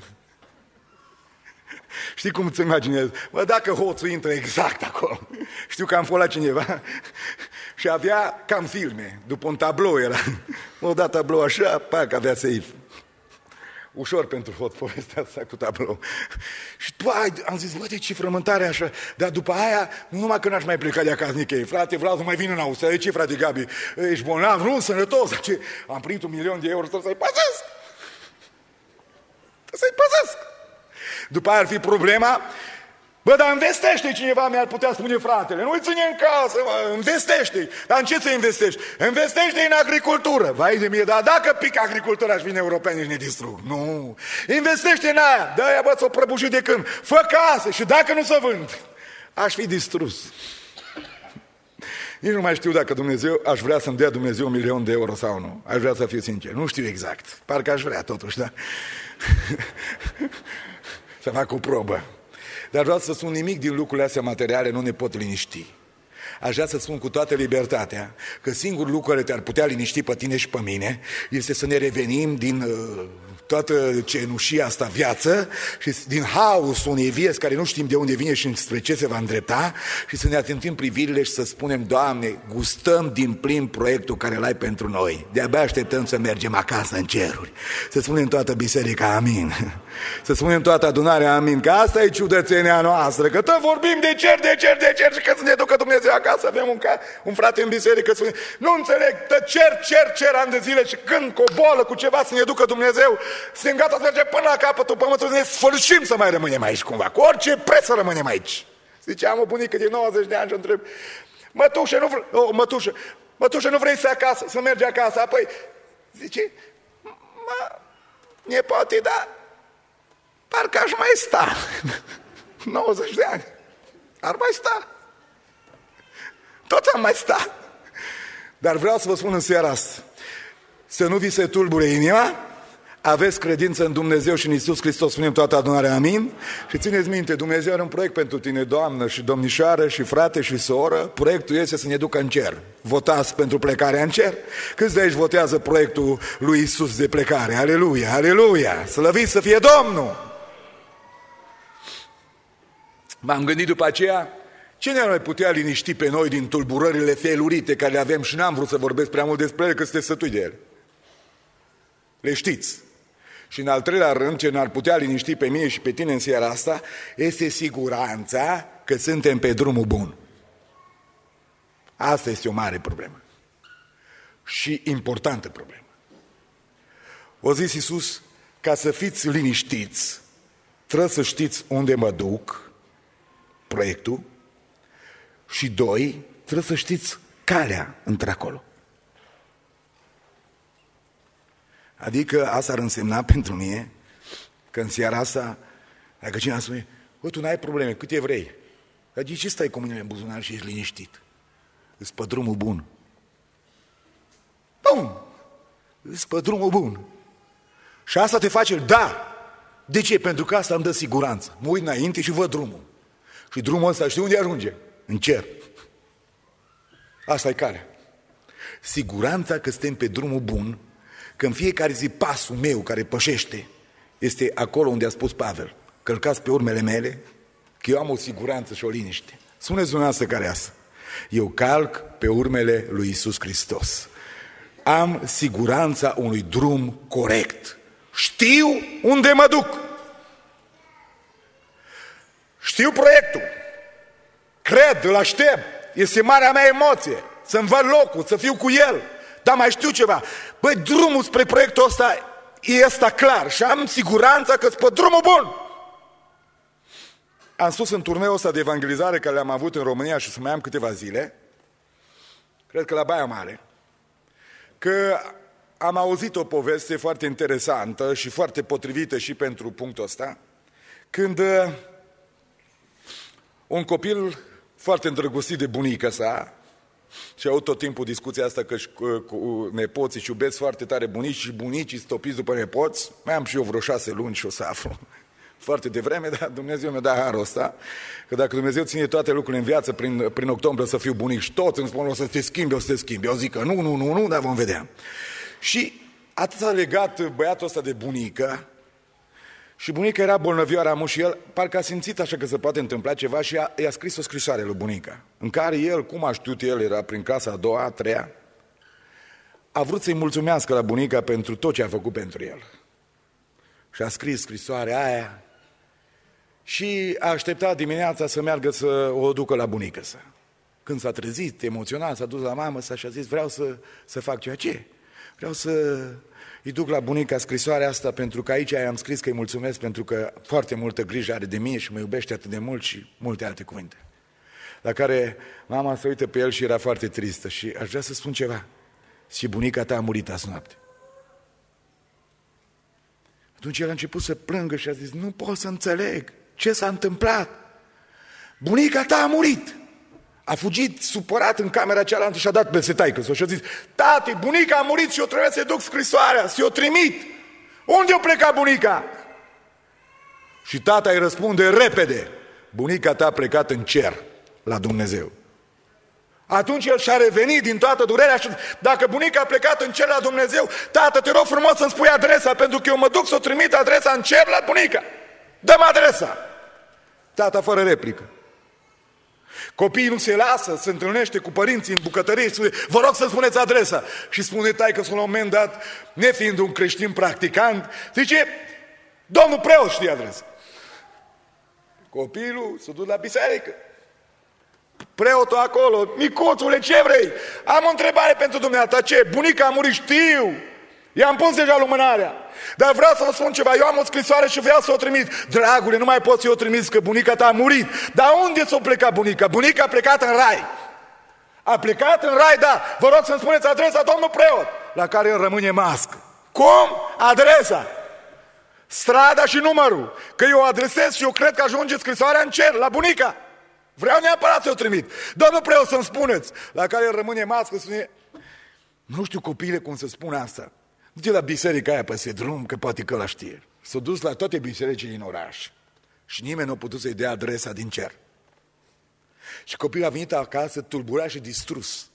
Știi cum îți imaginezi? Bă, dacă hoțul intră exact acolo. Știu că am fost la cineva și avea cam filme, după un tablou era. O dat tablou așa, pac, avea safe. Ușor pentru hoț povestea asta cu tablou. Și după aia am zis, bă, de ce frământare așa? Dar după aia, nu numai că n-aș mai pleca de acasă nicăieri. Frate, vreau să mai vin în Austria. De ce, frate Gabi? Ești bolnav? Nu, sănătos. Ce? Am primit un milion de euro, trebuie să-i păzesc. Trebuie să-i păzesc. După aia ar fi problema. Bă, dar investește cineva, mi-ar putea spune fratele. Nu-i ține în casă, mă, investește. Dar în ce să investești? Investește în agricultură. Vai de mie, dar dacă pic agricultura aș vine europeni și ne distrug. Nu. Investește în aia. De-aia, bă, s-o prăbușit de câmp. Fă casă și dacă nu se vând, aș fi distrus. Nici nu mai știu dacă Dumnezeu, aș vrea să-mi dea Dumnezeu un milion de euro sau nu. Aș vrea să fiu sincer. Nu știu exact. Parcă aș vrea totuși, da? Să fac o probă. Dar vreau să spun, nimic din lucrurile astea materiale nu ne pot liniști. Aș vrea să spun cu toată libertatea că singurul lucru care te-ar putea liniști pe tine și pe mine este să ne revenim din uh, toată cenușia asta viață și din haosul unei vieți care nu știm de unde vine și spre ce se va îndrepta și să ne atentim privirile și să spunem: Doamne, gustăm din plin proiectul care l-ai pentru noi. De-abia așteptăm să mergem acasă în ceruri. Să spunem toată biserica amin. Să spunem toată adunarea amin, că asta e ciudățenia noastră, că tot vorbim de cer, de cer, de cer și că să ne ducă Dumnezeu acasă. Avem un, ca, un frate în biserică, spune: nu înțeleg, tă cer, cer, cer ani de zile și când cu o boală, cu ceva să ne ducă Dumnezeu, suntem gata să mergem până la capătul pământului, să ne sfârșim să mai rămânem aici cumva, cu orice preț să rămânem aici. Zice, am o bunică de nouăzeci de ani și o întreb: mătușă, nu, vre... oh, mătușă, mătușă, nu vrei să acasă, să mergi acasă? Apoi zice: mă, nepoate, da, parcă aș mai sta. nouăzeci de ani. Ar mai sta. Tot am mai sta. Dar vreau să vă spun în seara asta, să nu vi se tulbure inima, aveți credință în Dumnezeu și în Iisus Hristos, spunem toată adunarea amin, și țineți minte, Dumnezeu are un proiect pentru tine, doamnă și domnișoară și frate și soră. Proiectul este să ne ducă în cer. Votați pentru plecarea în cer? Câți de aici votează proiectul lui Iisus de plecare? Aleluia, aleluia, slăvit să fie Domnul! M-am gândit după aceea, cine ar mai putea liniști pe noi din tulburările felurite care le avem și n-am vrut să vorbesc prea mult despre ele, că sunteți sătui de ele. Le știți. Și în al treilea rând, ce ne-ar putea liniști pe mine și pe tine în seara asta, este siguranța că suntem pe drumul bun. Asta este o mare problemă. Și importantă problemă. O zis Iisus, ca să fiți liniștiți, trebuie să știți unde mă duc, proiectul, și doi, trebuie să știți calea într-acolo. Adică asta ar însemna pentru mine că în seara asta, dacă cineva spune: bă, tu n-ai probleme, câte vrei, dar de ce stai cu mâinile în buzunar și ești liniștit? Îți pe drumul bun. Bun! Îți pe drumul bun. Și asta te face, da! De ce? Pentru că asta îmi dă siguranță. Mă uit înainte și văd drumul. Și drumul ăsta știi unde ajunge? În cer. Asta e calea. Siguranța că suntem pe drumul bun, că în fiecare zi pasul meu care pășește este acolo unde a spus Pavel: călcați pe urmele mele, că eu am o siguranță și o liniște. Spuneți dumneavoastră care asta. Eu calc pe urmele lui Iisus Hristos. Am siguranța unui drum corect. Știu unde mă duc. Știu proiectul. Cred, îl aștept. Este marea mea emoție. Să-mi văd locul, să fiu cu el. Dar mai știu ceva. Băi, drumul spre proiectul ăsta e ăsta clar și am siguranța că-s pe drumul bun. Am spus în turneul ăsta de evangelizare care le-am avut în România și să mai am câteva zile, cred că la Baia Mare, că am auzit o poveste foarte interesantă și foarte potrivită și pentru punctul ăsta, când un copil foarte îndrăgostit de bunica sa, și au tot timpul discuția asta că cu, cu nepoții și iubesc foarte tare bunici și bunicii stopiți după nepoți, mai am și eu vreo șase luni și o să aflu foarte devreme, dar Dumnezeu mi-a dat harul ăsta, că dacă Dumnezeu ține toate lucrurile în viață, prin, prin octombrie să fiu bunic și toți îmi spun: o să te schimbi, o să te schimbi. Eu zic că nu, nu, nu, nu, dar vom vedea. Și atât a legat băiatul ăsta de bunică, și bunica era bolnăvioară, amu, și el parcă a simțit așa că se poate întâmpla ceva și a, i-a scris o scrisoare lui bunica, în care el, cum a știut el, era prin clasa a doua, a treia, a vrut să-i mulțumească la bunica pentru tot ce a făcut pentru el. Și a scris scrisoarea aia și a așteptat dimineața să meargă să o ducă la bunica sa. Când s-a trezit, emoționat, s-a dus la mamă sa și a zis: vreau să, să fac ceea ce? Vreau să îi duc la bunica scrisoarea asta, pentru că aici i-am scris că îi mulțumesc pentru că foarte multă grijă are de mine și mă iubește atât de mult, și multe alte cuvinte. La care mama se uită pe el și era foarte tristă și aș vrea să spun ceva. Și bunica ta a murit azi noapte. Atunci el a început să plângă și a zis: nu pot să înțeleg ce s-a întâmplat. Bunica ta a murit. A fugit supărat în camera cealaltă și a dat peste taică-s-o și a zis: tati, bunica a murit și eu trebuie să-i duc scrisoarea, să-i o trimit. Unde o pleca bunica? Și tata îi răspunde repede: bunica ta a plecat în cer la Dumnezeu. Atunci el și-a revenit din toată durerea și dacă bunica a plecat în cer la Dumnezeu, tată, te rog frumos să-mi spui adresa, pentru că eu mă duc să o trimit adresa în cer la bunica. Dă-mi adresa! Tata fără replică. Copiii nu se lasă, se întâlnește cu părinții în bucătărie și spune, vă rog să-mi spuneți adresa. Și spune taică-s la un moment dat, nefiind un creștin practicant, zice, domnul preot știe adresa. Copilul s-a dus la biserică. Preotul acolo, micuțule, ce vrei? Am o întrebare pentru dumneata, ce? Bunica a murit, știu. I-am pus deja lumânarea. Dar vreau să vă spun ceva, eu am o scrisoare și vreau să o trimit. Dragule, nu mai pot să o trimis, că bunica ta a murit. Dar unde s-a plecat bunica? Bunica a plecat în rai. A plecat în rai, da. Vă rog să-mi spuneți adresa, domnul preot. La care îl rămâne mască. Cum? Adresa. Strada și numărul. Că eu o adresez și eu cred că ajunge scrisoarea în cer, la bunica. Vreau neapărat să o trimit. Domnul preot, să-mi spuneți. La care îl rămâne mască, spune, nu știu copiile cum să spun asta. Du-te la biserica aia peste drum, că poate că ăla știe. S-a dus la toate bisericile din oraș. Și nimeni nu a putut să-i dea adresa din cer. Și copilul a venit acasă tulburat și distrus.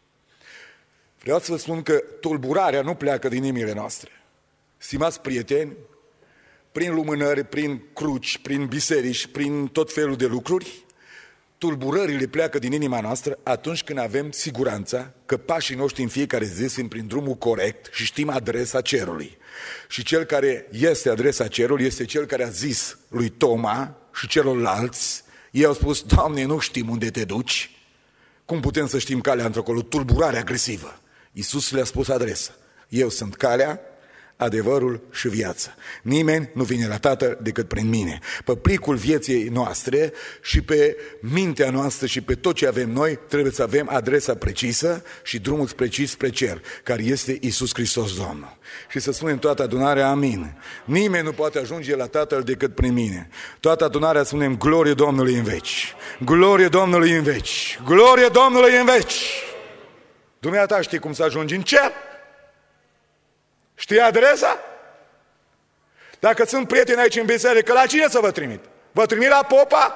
Vreau să vă spun că tulburarea nu pleacă din inimile noastre. Stimați prieteni, prin lumânări, prin cruci, prin biserici, prin tot felul de lucruri, tulburările pleacă din inima noastră atunci când avem siguranța că pașii noștri în fiecare zi sunt prin drumul corect și știm adresa cerului. Și cel care este adresa cerului este cel care a zis lui Toma și celorlalți, ei au spus, Doamne, nu știm unde te duci, cum putem să știm calea într-acolo? Tulburare agresivă. Iisus le-a spus adresa, eu sunt calea, adevărul și viața. Nimeni nu vine la Tatăl decât prin mine. Pe plicul vieții noastre și pe mintea noastră și pe tot ce avem noi, trebuie să avem adresa precisă și drumul precis spre cer, care este Iisus Hristos Domnul. Și să spunem toată adunarea, amin. Nimeni nu poate ajunge la Tatăl decât prin mine. Toată adunarea spunem, glorie Domnului în veci. Glorie Domnului în veci. Glorie Domnului în veci. Dumneata știi cum să ajungi în cer? Știi adresa? Dacă sunt prieteni aici în biserică, la cine să vă trimit? Vă trimit la popa?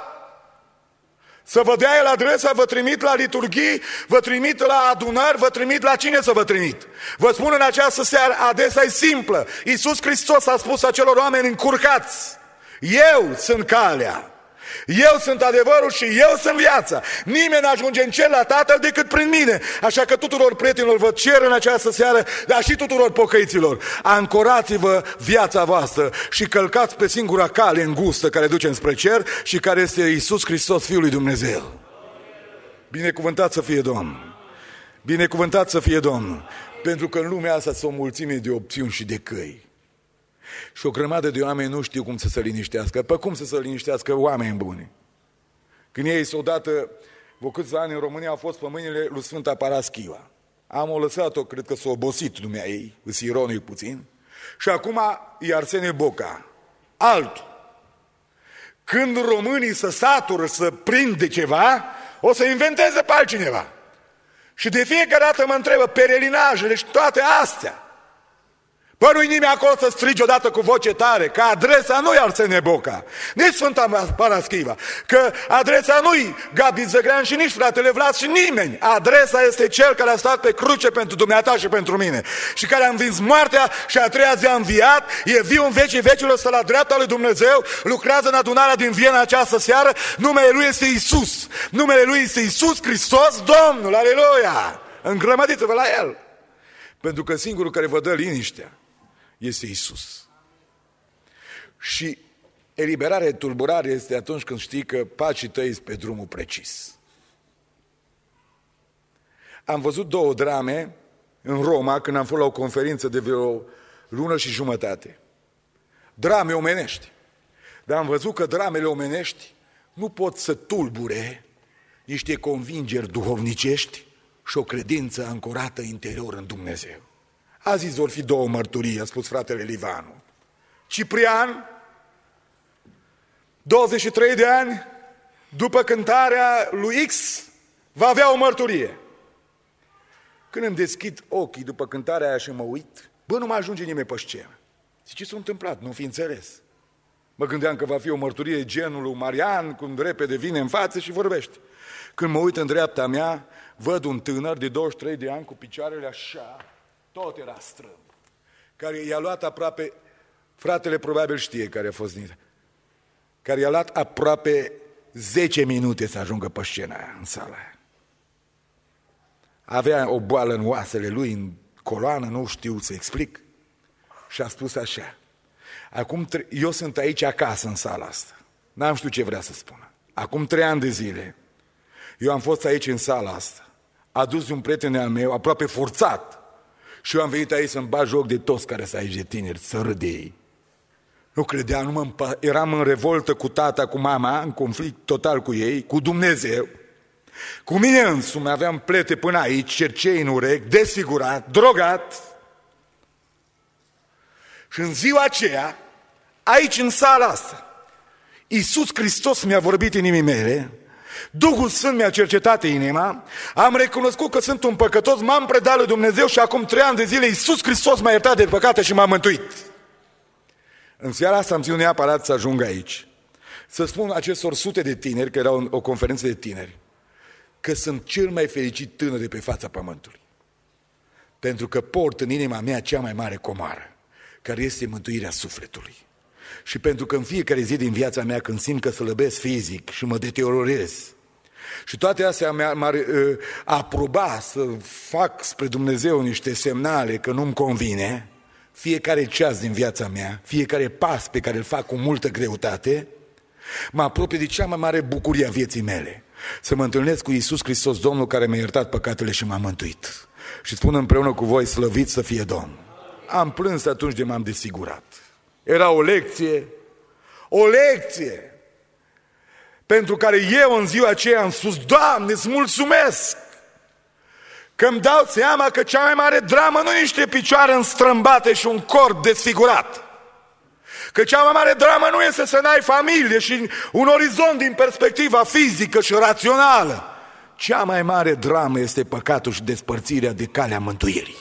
Să vă dea el adresa, vă trimit la liturghii, vă trimit la adunări, vă trimit la cine să vă trimit? Vă spun în această seară, adresa e simplă. Iisus Hristos a spus acelor oameni încurcați, eu sunt calea. Eu sunt adevărul și eu sunt viața. Nimeni nu ajunge în cer la Tatăl decât prin mine. Așa că tuturor prietenilor vă cer în această seară, dar și tuturor pocăiților, ancorați-vă viața voastră și călcați pe singura cale îngustă care duce înspre cer și care este Iisus Hristos, Fiul lui Dumnezeu. Binecuvântat să fie Domnul. Binecuvântat să fie Domnul. Pentru că în lumea asta sunt o mulțime de opțiuni și de căi. Și o grămadă de oameni nu știu cum să se liniștească. Pe cum să se liniștească oameni buni? Când ei s-au dat, vă câțiva ani în România, au fost pe mâinile lui Sfânta Paraschiva. Am o lăsat-o, cred că s-a obosit lumea ei, îs ironic puțin. Și acum e Arsenie Boca, altul. Când românii să satură să prinde ceva, o să inventeze pe altcineva. Și de fiecare dată mă întrebă, perelinajele și toate astea. Păi nu-i nimeni acolo să strige odată cu voce tare, că adresa nu-i Arsenie Boca, nici Sfânta Paraschiva, că adresa nu-i Gabi Zăgrean și nici fratele Vlad și nimeni. Adresa este cel care a stat pe cruce pentru dumneata și pentru mine și care a învins moartea și a treia zi a înviat, e viu în vecii vecilor, stă la dreapta lui Dumnezeu, lucrează în adunarea din Viena această seară, numele Lui este Iisus, numele Lui este Iisus Hristos Domnul, aleluia! Îngrămădiți-vă la El, pentru că singurul care vă dă liniștea este Iisus. Și eliberarea de tulburare este atunci când știi că pacii tăi sunt pe drumul precis. Am văzut două drame în Roma când am fost la o conferință de vreo lună și jumătate. Drame omenești. Dar am văzut că dramele omenești nu pot să tulbure niște convingeri duhovnicești și o credință ancorată interior în Dumnezeu. Azi vor fi două mărturii, a spus fratele Livanu. Ciprian, douăzeci și trei de ani, după cântarea lui X, va avea o mărturie. Când îmi deschid ochii după cântarea aia și mă uit, bă, nu mai ajunge nimeni pe scenă. Zice, ce s-a întâmplat? Nu fi înțeles. Mă gândeam că va fi o mărturie genul lui Marian, cum repede vine în față și vorbește. Când mă uit în dreapta mea, văd un tânăr de douăzeci și trei de ani cu picioarele așa, tot era strâmb, care i-a luat aproape, fratele probabil știe care a fost din, care i-a luat aproape zece minute să ajungă pe scena aia, în sala aia. Avea o boală în oasele lui, în coloană, nu știu să explic, și a spus așa: acum tre- eu sunt aici acasă în sala asta, n-am știut ce vrea să spună. Acum trei ani de zile, eu am fost aici în sala asta, adus de un prieten al meu, aproape forțat, și eu am venit aici să-mi bag joc de toți care sunt aici de tineri, să râd de ei. Nu credeam, nu mă împa- eram în revoltă cu tata, cu mama, în conflict total cu ei, cu Dumnezeu. Cu mine însumi aveam plete până aici, cercei în urechi, desfigurat, drogat. Și în ziua aceea, aici în sala asta, Iisus Hristos mi-a vorbit inimii mele, Duhul Sfânt mi-a cercetat inima, am recunoscut că sunt un păcătos, m-am predat lui Dumnezeu și acum trei ani de zile Iisus Hristos m-a iertat de păcate și m-a mântuit. În seara asta am ținut neapărat să ajung aici, să spun acestor sute de tineri, că era o, o conferință de tineri, că sunt cel mai fericit tânăr de pe fața pământului. Pentru că port în inima mea cea mai mare comoară, care este mântuirea sufletului. Și pentru că în fiecare zi din viața mea, când simt că slăbesc fizic și mă deteriorez, și toate astea m-ar uh, aproba să fac spre Dumnezeu niște semnale că nu-mi convine, fiecare ceas din viața mea, fiecare pas pe care îl fac cu multă greutate, mă apropie de cea mai mare bucurie a vieții mele, să mă întâlnesc cu Iisus Hristos, Domnul care mi-a iertat păcatele și m-a mântuit. Și spun împreună cu voi, slăvit să fie Domnul. Am plâns atunci de m-am desfigurat. Era o lecție, o lecție pentru care eu în ziua aceea am spus: Doamne, îți mulțumesc că îmi dau seama că cea mai mare dramă nu e niște picioare înstrămbate și un corp desfigurat, că cea mai mare dramă nu este să n-ai familie și un orizont din perspectiva fizică și rațională. Cea mai mare dramă este păcatul și despărțirea de calea mântuirii.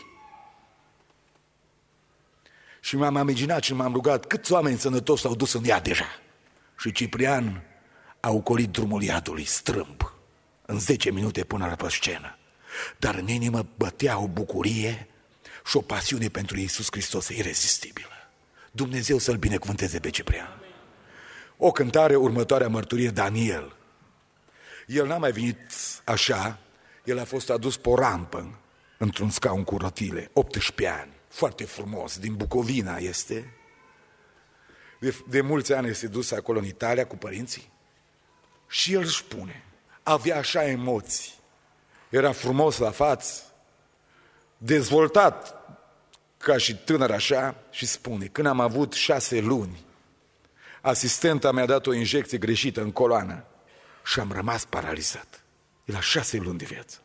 Și m-am imaginat și m-am rugat câți oameni sănătoși s-au dus în iad deja. Și Ciprian a ocolit drumul iadului strâmb, în zece minute până la pe scenă. Dar în inimă bătea o bucurie și o pasiune pentru Iisus Hristos irezistibilă. Dumnezeu să-l binecuvânteze pe Ciprian. O cântare, următoarea mărturie, Daniel. El n-a mai venit așa, el a fost adus pe o rampă, într-un scaun cu rotile, optsprezece ani. Foarte frumos, din Bucovina este. De, de mulți ani este dus acolo în Italia cu părinții. Și el își spune, avea așa emoții, era frumos la față, dezvoltat ca și tânăr așa, și spune: când am avut șase luni, asistenta mi-a dat o injecție greșită în coloană și am rămas paralizat. E la șase luni de viață.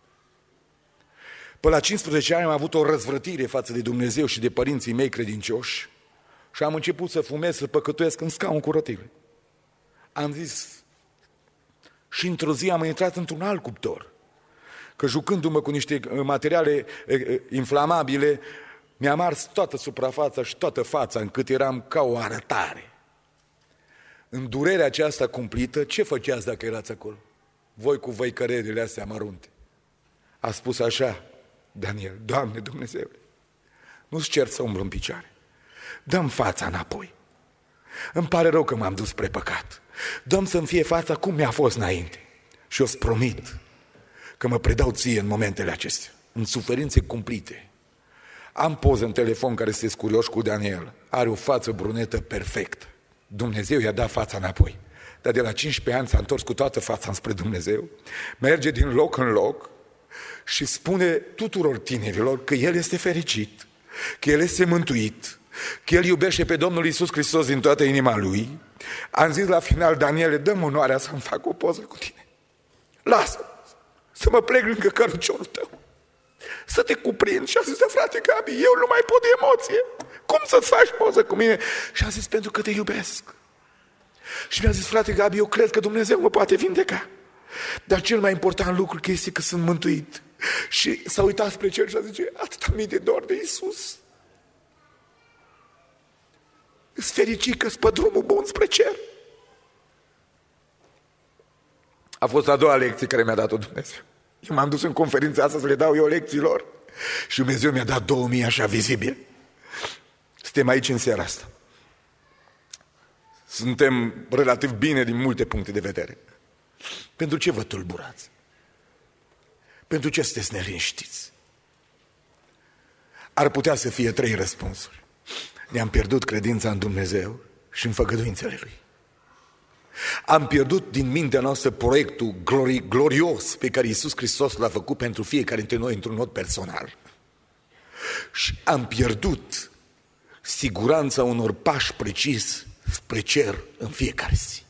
Până la cincisprezece ani am avut o răzvrătire față de Dumnezeu și de părinții mei credincioși și am început să fumez, să păcătuiesc în scaun cu rotile. Am zis, și într-o zi am intrat într-un alt cuptor, că jucându-mă cu niște materiale inflamabile, mi-am ars toată suprafața și toată fața, încât eram ca o arătare. În durerea aceasta cumplită, ce făceați dacă erați acolo? Voi cu văicărerile astea mărunte. A spus așa Daniel: Doamne Dumnezeule, nu-ți cer să umblu în picioare, dă-mi fața înapoi. Îmi pare rău că m-am dus spre păcat, dă-mi să-mi fie fața cum mi-a fost înainte. Și eu-ți promit că mă predau ție în momentele acestea, în suferințe cumplite. Am poză în telefon care sunteți curioși cu Daniel. Are o față brunetă perfectă. Dumnezeu i-a dat fața înapoi. Dar de la cincisprezece ani s-a întors cu toată fața înspre Dumnezeu, merge din loc în loc și spune tuturor tinerilor că el este fericit, că el este mântuit, că el iubește pe Domnul Iisus Hristos din toată inima lui. Am zis la final: Daniele, dă-mi onoarea să-mi fac o poză cu tine. Lasă să mă plec lângă căruciorul tău, să te cuprind. Și a zis: frate Gabi, eu nu mai pot de emoție, cum să-ți faci poză cu mine? Și a zis: pentru că te iubesc. Și mi-a zis: frate Gabi, eu cred că Dumnezeu mă poate vindeca, dar cel mai important lucru este că sunt mântuit. Și s-a uitat spre cer și a zis: atâta mii de dor de Iisus. Îți fericit că-s pe drumul bun spre cer. A fost a doua lecție care mi-a dat-o Dumnezeu. Eu m-am dus în conferința asta să le dau eu lecțiilor și Dumnezeu mi-a dat două mii așa vizibil. Suntem aici în seara asta. Suntem relativ bine din multe puncte de vedere. Pentru ce vă tulburați? Pentru ce sunteți neliniștiți? Ar putea să fie trei răspunsuri. Ne-am pierdut credința în Dumnezeu și în făgăduințele Lui. Am pierdut din mintea noastră proiectul glori, glorios pe care Iisus Hristos l-a făcut pentru fiecare dintre noi într-un mod personal. Și am pierdut siguranța unor pași precis spre cer în fiecare zi.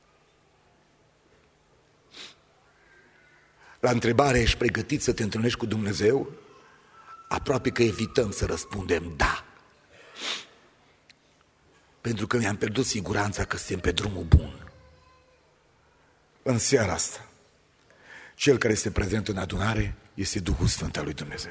La întrebare, ești pregătit să te întâlnești cu Dumnezeu? Aproape că evităm să răspundem da. Pentru că ne-am pierdut siguranța că suntem pe drumul bun. În seara asta, cel care este prezent în adunare este Duhul Sfânt al lui Dumnezeu.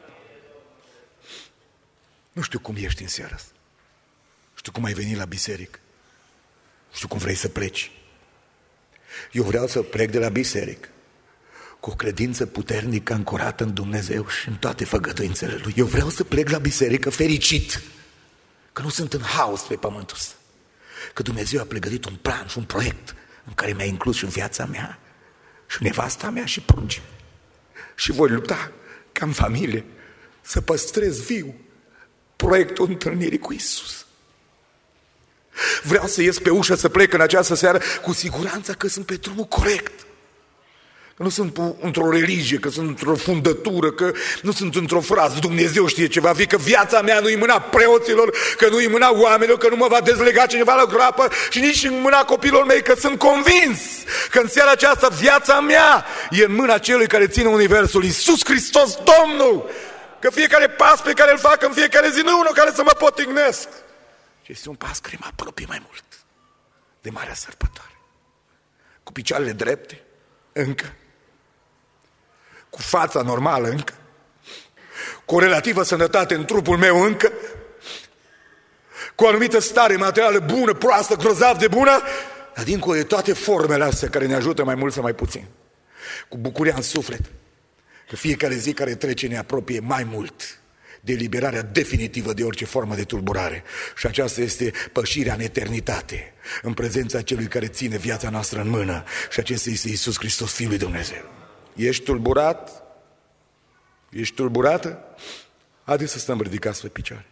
Nu știu cum ești în seara asta. Nu știu cum ai venit la biserică. Nu știu cum vrei să pleci. Eu vreau să plec de la biserică cu o credință puternică ancorată în Dumnezeu și în toate făgăduințele Lui. Eu vreau să plec la biserică fericit că nu sunt în haos pe pământul ăsta. Că Dumnezeu a pregătit un plan și un proiect în care mi-a inclus și în viața mea și nevasta mea și pruncii. Și voi lupta ca în familie să păstrez viu proiectul întâlnirii cu Iisus. Vreau să ies pe ușă, să plec în această seară cu siguranța că sunt pe drumul corect. Că nu sunt într-o religie, că sunt într-o fundătură, că nu sunt într-o frază. Dumnezeu știe ce va fi, că viața mea nu-i mâna preoților, că nu-i mâna oamenilor, că nu mă va dezlega cineva la groapă și nici în mâna copilor mei, că sunt convins că în seara aceasta viața mea e în mâna celui care ține universul, Iisus Hristos Domnul. Că fiecare pas pe care îl fac în fiecare zi nu e unul care să mă potignesc. Și este un pas care mă apropie mai mult de marea sărbătoare. Cu picioarele drepte, încă. Cu fața normală încă, cu o relativă sănătate în trupul meu încă, cu o anumită stare materială bună, proastă, grozav de bună, dar dincolo de toate formele astea care ne ajută mai mult sau mai puțin, cu bucuria în suflet, că fiecare zi care trece ne apropie mai mult de eliberarea definitivă de orice formă de tulburare. Și aceasta este pășirea în eternitate, în prezența celui care ține viața noastră în mână, și acesta este Iisus Hristos, Fiul lui Dumnezeu. Ești tulburat? Ești tulburată? Haideți să stăm ridicați pe picioare.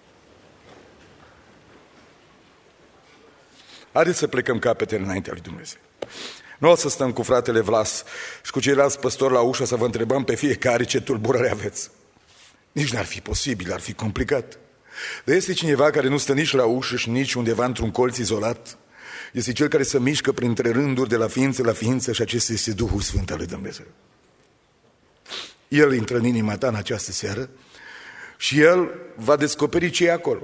Haideți să plecăm capetele înaintea lui Dumnezeu. Nu o să stăm cu fratele Vlas și cu ceilalți păstori la ușă să vă întrebăm pe fiecare ce tulburare aveți. Nici n-ar fi posibil, ar fi complicat. Dar este cineva care nu stă nici la ușă și nici undeva într-un colț izolat. Este cel care se mișcă printre rânduri de la ființă la ființă și acesta este Duhul Sfânt al lui Dumnezeu. El intră în inima ta în această seară și El va descoperi ce e acolo.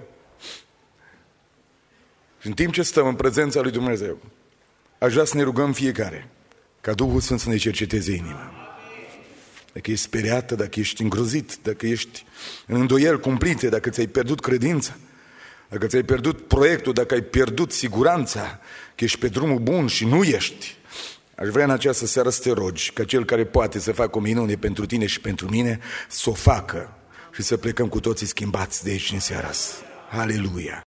Și în timp ce stăm în prezența lui Dumnezeu, aș vrea să ne rugăm fiecare ca Duhul Sfânt să ne cerceteze inima. Dacă ești speriată, dacă ești îngrozit, dacă ești în îndoieli cumplite, dacă ți-ai pierdut credința, dacă ți-ai pierdut proiectul, dacă ai pierdut siguranța că ești pe drumul bun și nu ești, aș vrea în această seară să te rogi ca Cel care poate să facă o minune pentru tine și pentru mine, să o facă și să plecăm cu toții schimbați de aici în seara asta. Aleluia!